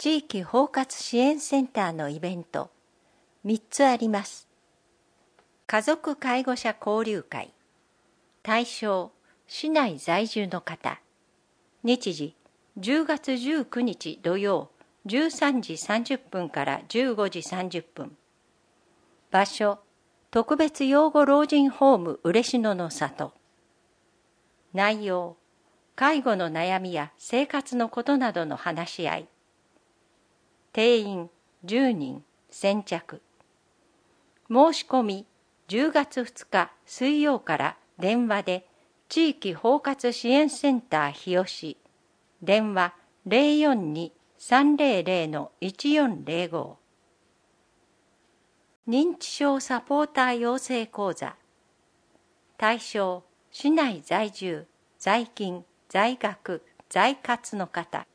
地域包括支援センターのイベント3つあります。家族介護者交流会。対象、市内在住の方。日時、10月19日土曜、13時30分から15時30分。場所、特別養護老人ホーム嬉野の里。内容、介護の悩みや生活のことなどの話し合い。定員10人、先着。申し込み、10月2日水曜から電話で地域包括支援センター日吉、電話042-300-1405。認知症サポーター養成講座。対象、市内在住、在勤、在学、在活の方。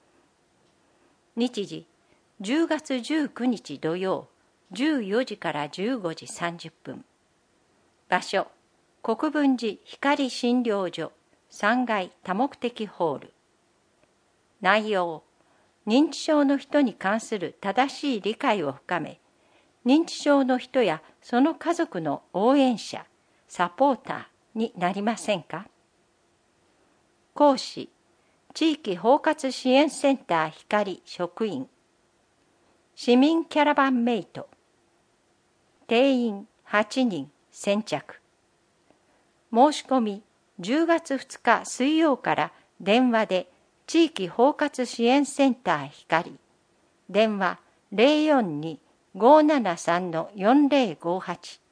日時、10月19日土曜、14時から15時30分。場所、国分寺光診療所3階多目的ホール。内容、認知症の人に関する正しい理解を深め、認知症の人やその家族の応援者、サポーターになりませんか？講師、地域包括支援センター光職員。市民キャラバンメイト。定員8人、先着。申し込み、10月2日水曜から電話で地域包括支援センター光。電話042-573-4058。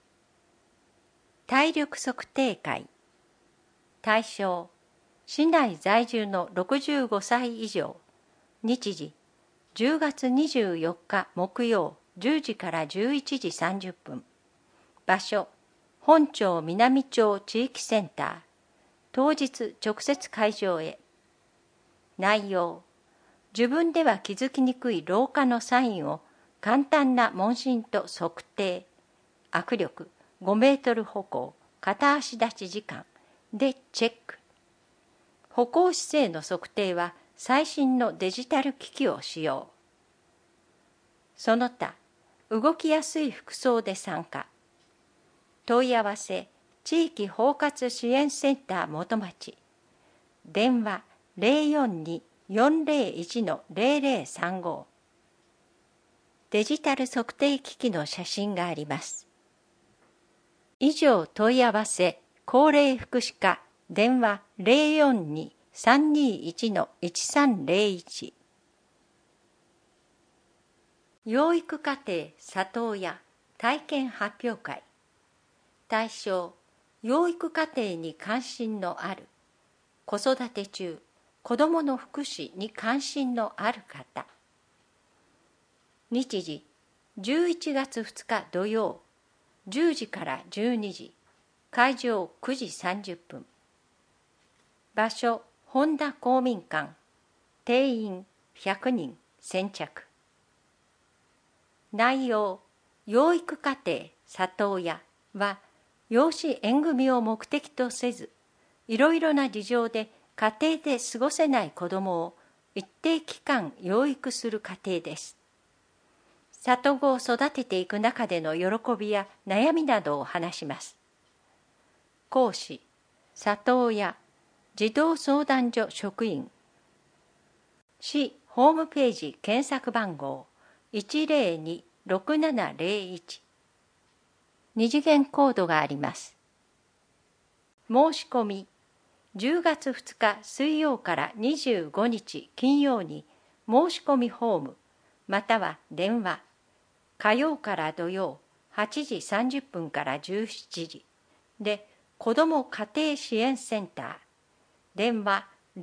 体力測定会。対象、市内在住の65歳以上。日時、10月24日木曜10時から11時30分。場所、本町南町地域センター。当日直接会場へ。内容、自分では気づきにくい老化のサインを簡単な問診と測定。握力、5メートル歩行、片足立ち時間でチェック。歩行姿勢の測定は最新のデジタル機器を使用。その他、動きやすい服装で参加。問い合わせ、地域包括支援センター元町。電話042-401-0035。デジタル測定機器の写真があります。以上問い合わせ、高齢福祉課、電話042-321-1301。養育家庭里親体験発表会。対象、養育家庭に関心のある、子育て中、子どもの福祉に関心のある方。日時、11月2日土曜、10時から12時、会場9時30分。場所、本田公民館。定員100人、先着。内容、養育家庭里親は、養子縁組を目的とせず、いろいろな事情で家庭で過ごせない子どもを一定期間養育する家庭です。里子を育てていく中での喜びや悩みなどを話します。講師、里親、児童相談所職員。市ホームページ検索番号102-6701。二次元コードがあります。申し込み、10月2日水曜から25日金曜に申し込みフォーム、または電話、火曜から土曜8時30分から17時で、子ども家庭支援センター、電話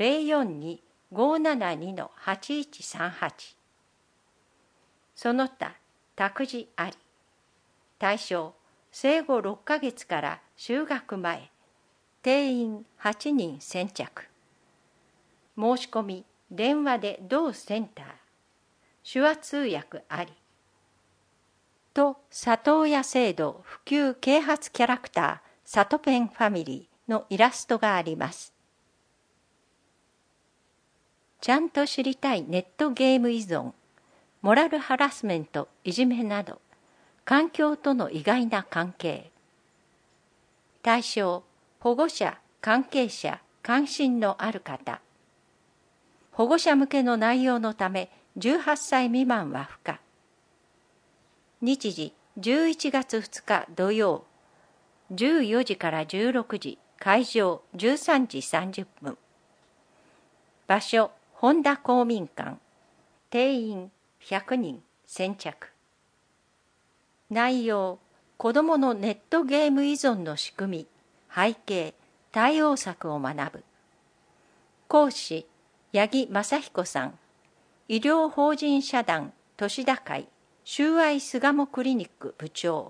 042-572-8138。その他、託児あり。対象、生後6ヶ月から就学前。定員8人先着。申し込み、電話で同センター。手話通訳あり。と、里親制度普及啓発キャラクター、里ペンファミリーのイラストがあります。 ちゃんと知りたいネットゲーム依存、モラルハラスメント、いじめなど、環境との意外な関係。対象、保護者、関係者、関心のある方。保護者向けの内容のため、18歳未満は不可。日時、11月2日土曜、14時から16時、会場13時30分。場所、本田公民館。定員100人、先着。内容、子どものネットゲーム依存の仕組み、背景、対応策を学ぶ。講師、八木正彦さん。医療法人社団都田会秀愛巣鴨クリニック部長。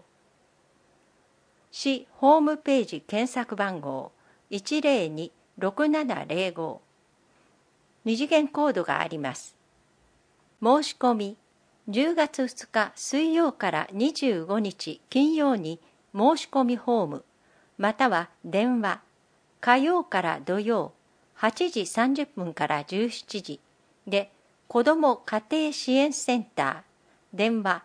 市ホームページ検索番号 102-6705。二次元コードがあります。申し込み、10月2日水曜から25日金曜に申し込みフォーム、または電話、火曜から土曜8時30分から17時で、子ども家庭支援センター、電話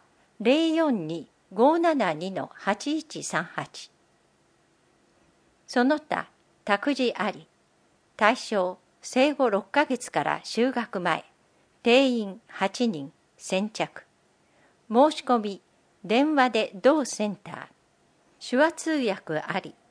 042-572-8138。その他、託児あり。対象、生後6ヶ月から就学前。定員8人、先着。申し込み、電話で同センター。手話通訳あり。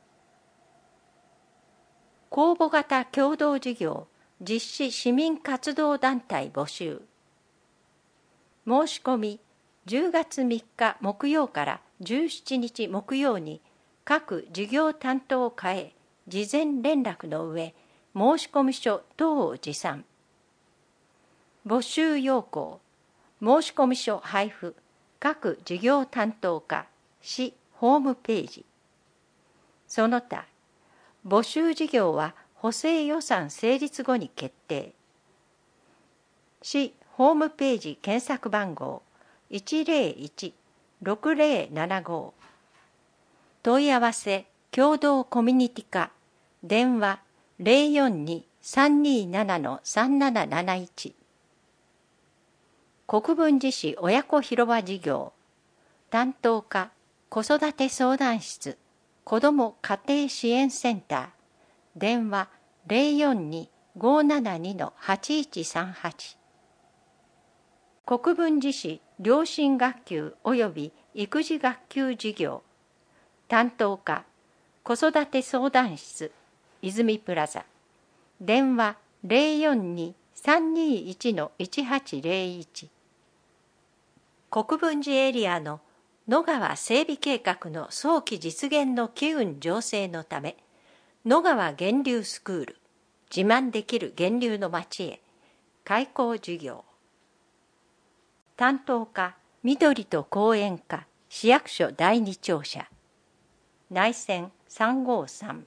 公募型共同事業実施市民活動団体募集。申し込み、10月3日木曜から17日木曜に各事業担当課へ事前連絡の上、申込書等を持参。募集要項、申込書配布、各事業担当課、市ホームページ。その他、募集事業は補正予算成立後に決定。市ホームページ検索番号 101-6075。問い合わせ共同コミュニティ課、電話 042-327-3771。国分寺市親子広場事業担当課、子育て相談室、子ども家庭支援センター、電話 042-572-8138。国分寺市良心学級及び育児学級事業担当課、子育て相談室、泉プラザ、電話 042-321-1801。国分寺エリアの野川整備計画の早期実現の機運醸成のため、野川源流スクール、自慢できる源流の町へ、開校授業。担当課、緑と公園課、市役所第二庁舎。内線353。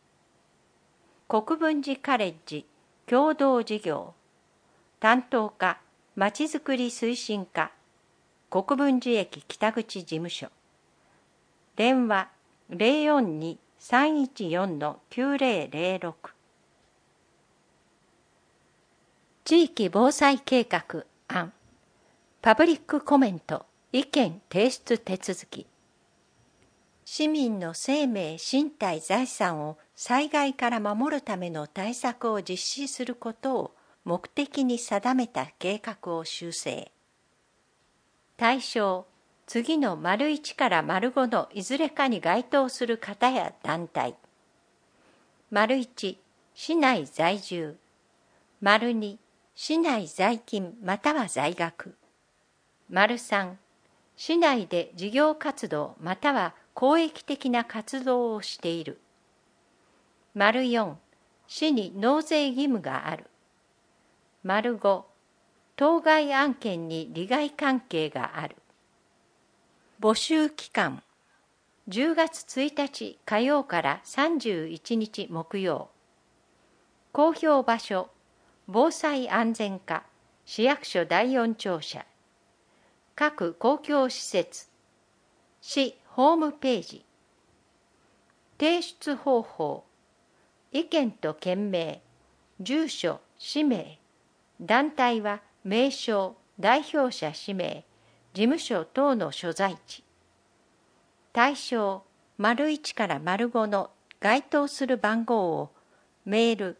国分寺カレッジ、共同事業。担当課、まちづくり推進課、国分寺駅北口事務所。電話 042-314-9006。地域防災計画案。パブリックコメント、意見提出手続き。市民の生命・身体・財産を災害から守るための対策を実施することを目的に定めた計画を修正。対象、次の1から5のいずれかに該当する方や団体。1、市内在住。2、市内在勤または在学。3、市内で事業活動または公益的な活動をしている。4、市に納税義務がある。5、当該案件に利害関係がある。募集期間、10月1日火曜から31日木曜。公表場所、防災安全課、市役所第4庁舎。各公共施設、市ホームページ。提出方法、意見と件名、住所、氏名、 団体は名称、代表者氏名、事務所等の所在地。対象、1から5の該当する番号をメール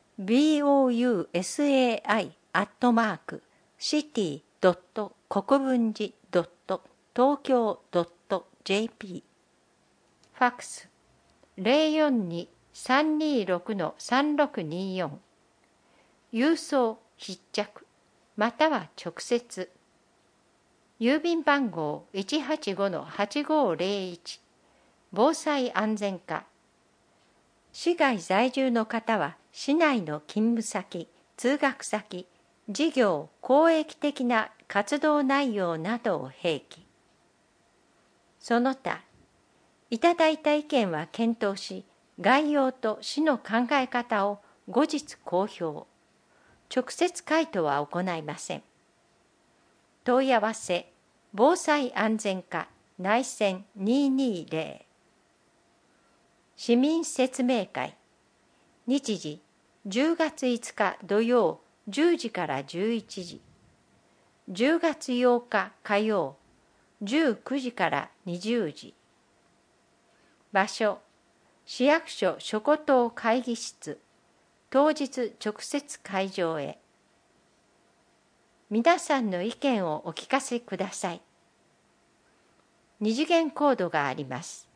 bousai@city. 国分寺 .tokyo.jp ファックス 042-326-3624 郵送必着または直接郵便番号 185-8501 防災安全課市外在住の方は市内の勤務先、通学先、事業、公益的な活動内容などを併記。その他、いただいた意見は検討し、概要と市の考え方を後日公表。直接回答は行いません。問い合わせ、防災安全課内線220市民説明会日時10月5日土曜10時から11時10月8日火曜19時から20時場所市役所諸古島会議室当日直接会場へ皆さんの意見をお聞かせください。2次元コードがあります。